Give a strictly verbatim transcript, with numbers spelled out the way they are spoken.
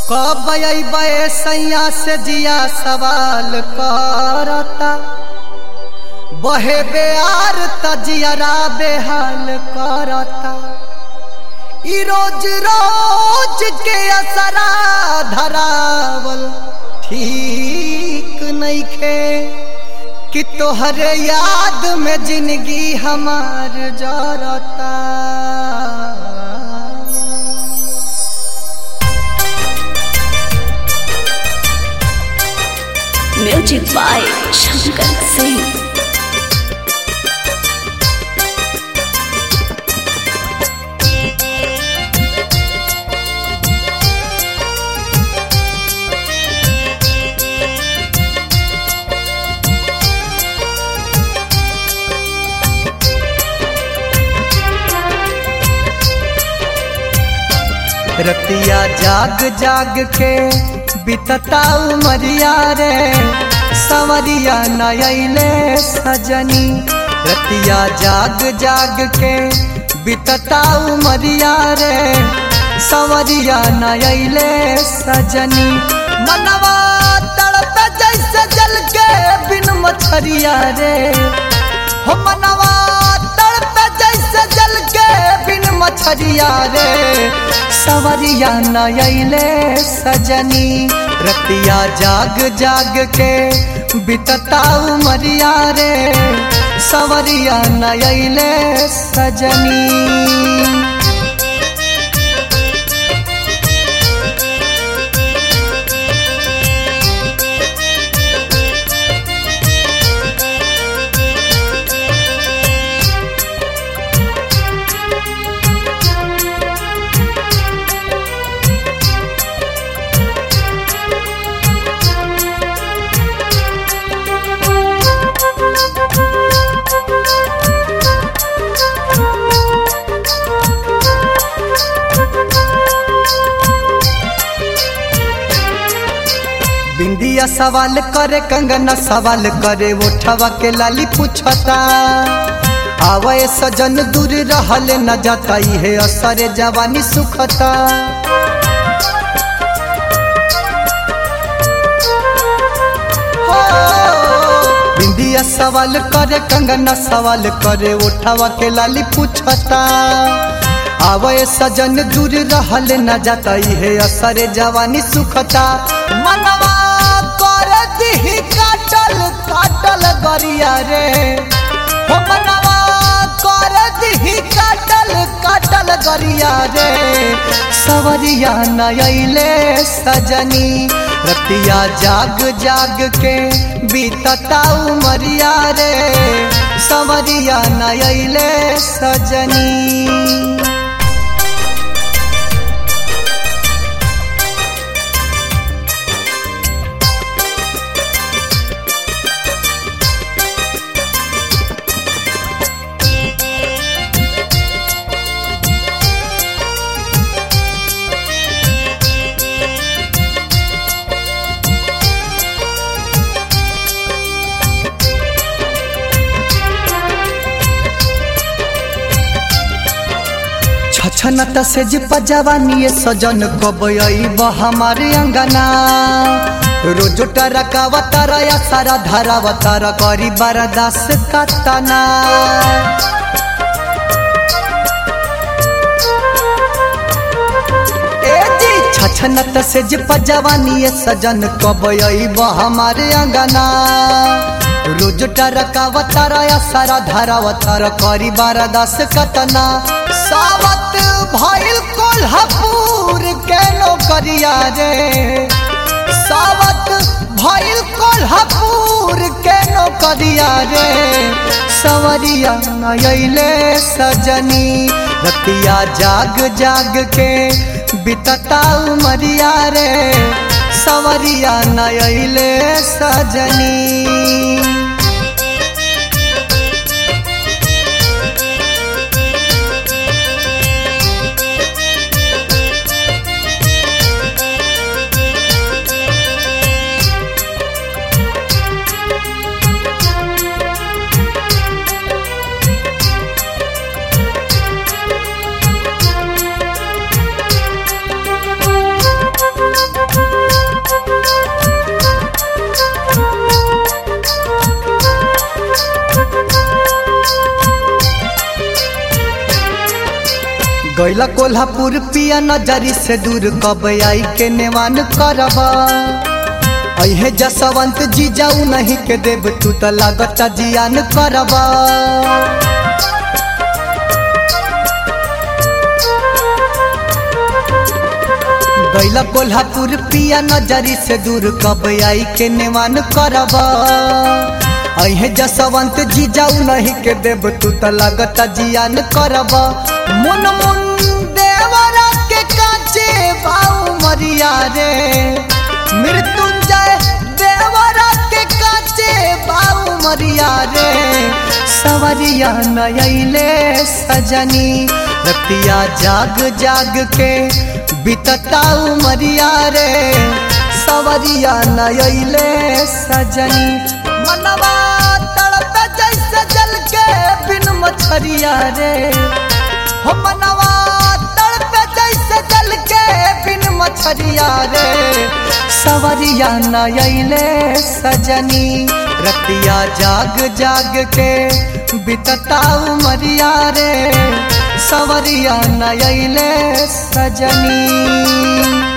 कब अइबे सैया से जिया सवाल करता, बहे बेआर तजियरा बेहाल करता। ई रोज रोज के असरा धरावल ठीक नइखे कि तोहरे याद में जिंदगी हमार जरता। Music by Shankar Singh. रतिया जाग जाग के बितता उमरिया रे, संवरिया नयले सजनी। रतिया जाग जाग के बितता उमरिया रे, संवरिया नयले सजनी। मनवा तड़प जैसे जल के बिन मछरिया रे, हो मनवा तड़प जैसे जल के बिन मछरिया रे, सवरिया नयले सजनी। रतिया जाग जाग के बितता उमरिया रे, सवरिया नयले सजनी। बिंदिया सवाल करे, कंगना सवाल करे, उठवा के लाली पूछता। आवे सजन दूर रहल न जाता, है असरे जवानी सुखता। बिंदिया सवाल करे, कंगना सवाल करे, उठवा के लाली पूछता। आवे सजन दूर रहल न जाता, है असरे जवानी सुखता। मनवा ही काटल काटल गरिया रे, हो मनवा कर ही काटल काटल गरिया रे, सवरिया नयले सजनी। रतिया जाग जाग के बीतता उमरिया रे, सवरिया नयले सजनी। छनत से जिप जवानी सजन कब अइब हमारे अंगना। रोज टरकावतर या सारा धरावतर करी बरदास कतना। छनत से जिप जवानी सजन कब अइब हमारे अंगना। रोज टरकावतर या सारा धरावतर करी बरदास कतना। सावत भइल कोल्हापुर के नौकरिया रे, सावत भइल कोल्हापुर के नौकरिया रे, सवरिया नयले सजनी। रतिया जाग जाग के बितता उमरिया रे, सवरिया नयले सजनी। Thank you. गैला कोल्हापुर पिया नजरी से दूर कब आई के नेवान करबा अहे जसवंत जी जाऊ नहीं के देव तू त लागत जियान करबा गैला कोल्हापुर पिया नजरी से दूर कब आई के नेवान करबा अहे जसवंत जी जाऊ नहीं के देव तू त लागत जियान करबा मुन मुन देवरा के काचे बाऊ मरिया रे मृत्युंजय देवरा के काचे बाऊ मरिया रे सवरिया नयले सजनी रतिया जाग जाग के बितताऊ मरिया रे सवरिया नयले सजनी मनवा तड़प जैसे जल के बिन मछरिया रे हो मनवा तड़प जैसे जल के बिन मछरिया रे सवरिया नयले सजनी रतिया जाग जाग के बितताऊ मरिया रे सवरिया नयले सजनी।